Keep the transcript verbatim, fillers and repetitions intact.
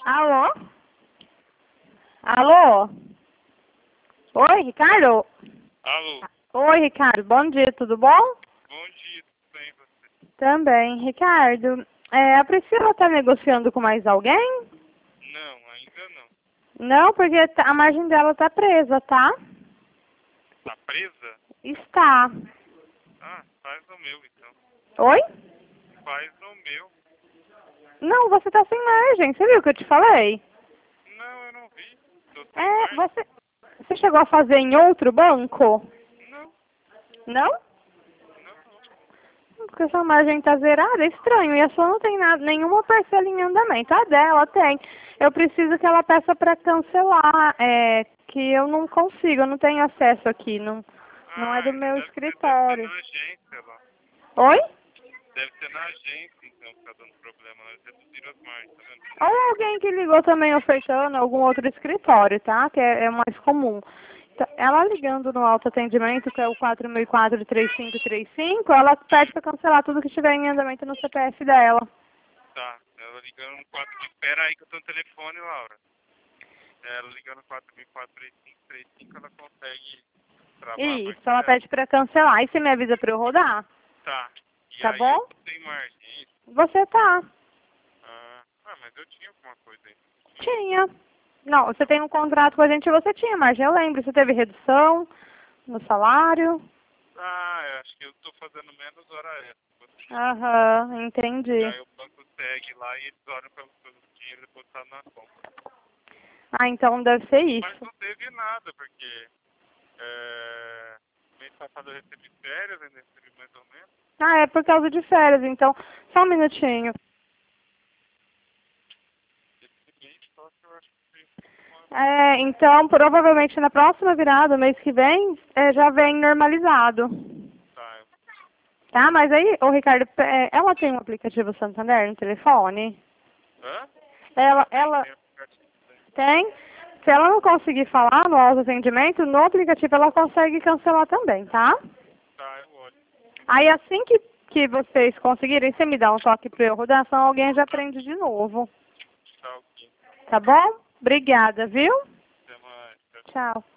Alô? Alô? Oi, Ricardo? Alô, Oi, Ricardo. Bom dia, tudo bom? bom dia, tudo bem você? Também. Ricardo, é, a Priscila está negociando com mais alguém? Não, ainda não. Não, porque tá- a margem dela está presa, tá? Tá presa? Está. Ah, faz o meu então. Oi? Faz o meu. Não, você está sem margem. Você viu o que eu te falei? Não, eu não vi. Tô sem É, mais. você, você chegou a fazer em outro banco? Não, Não? não, não. Porque sua margem tá zerada, é estranho. E a sua não tem nada, nenhuma parcela em andamento. A dela tem. Eu preciso que ela peça para cancelar. É, que eu não consigo, eu não tenho acesso aqui. Não, não é Ah, do então meu deve ser, deve ser escritório. na agência lá. Oi? Deve ser na agência então que tá dando problema. Nós reduzimos as margens, tá vendo? Ou alguém que ligou também ofertando algum outro escritório, tá? Que é, é mais comum. Então, ela ligando no autoatendimento, que é o quatro mil e quatro, três cinco três cinco, ela pede para cancelar tudo que estiver em andamento no C P F dela. Tá, ela ligando no quatro mil. Pera aí que eu tô no telefone, Laura. Ela ligando no quatro mil e quatro, três cinco três cinco, ela consegue travar a Isso, margem ela dela. pede para cancelar. Aí você me avisa para eu rodar? Tá. E Tá aí eu bom? tô sem margem, é isso? Você tá. Ah, ah, mas eu tinha alguma coisa aí. Tinha. Não, você tem um contrato com a gente, você tinha margem, eu lembro. Você teve redução no salário. Ah, eu acho que eu tô fazendo menos hora extra. Aham, E entendi. aí o banco segue lá e eles olham pelo, pelo dinheiro e depois tá na conta. Ah, então deve ser Mas isso. não teve nada, porque é, mês passado eu recebi férias, ainda recebi mais ou menos. Ah, é por causa de férias, então. Só um minutinho. Esse mês só que eu acho que fez uma... É, então, provavelmente na próxima virada, mês que vem, é, já vem normalizado. Tá, eu... Tá? Mas aí, ô Ricardo, é, ela tem um aplicativo Santander no telefone? Hã? Ela, Tem, ela tem aplicativo, tem. tem? Se ela não conseguir falar no autoatendimento, no aplicativo ela consegue cancelar também, tá? Tá, eu olho. Aí assim que, que vocês conseguirem, você me dá um toque para eu rodar, senão alguém já aprende de novo. Tá, ok. Tá bom? Obrigada, viu? Até mais. Tchau, tchau. Tchau.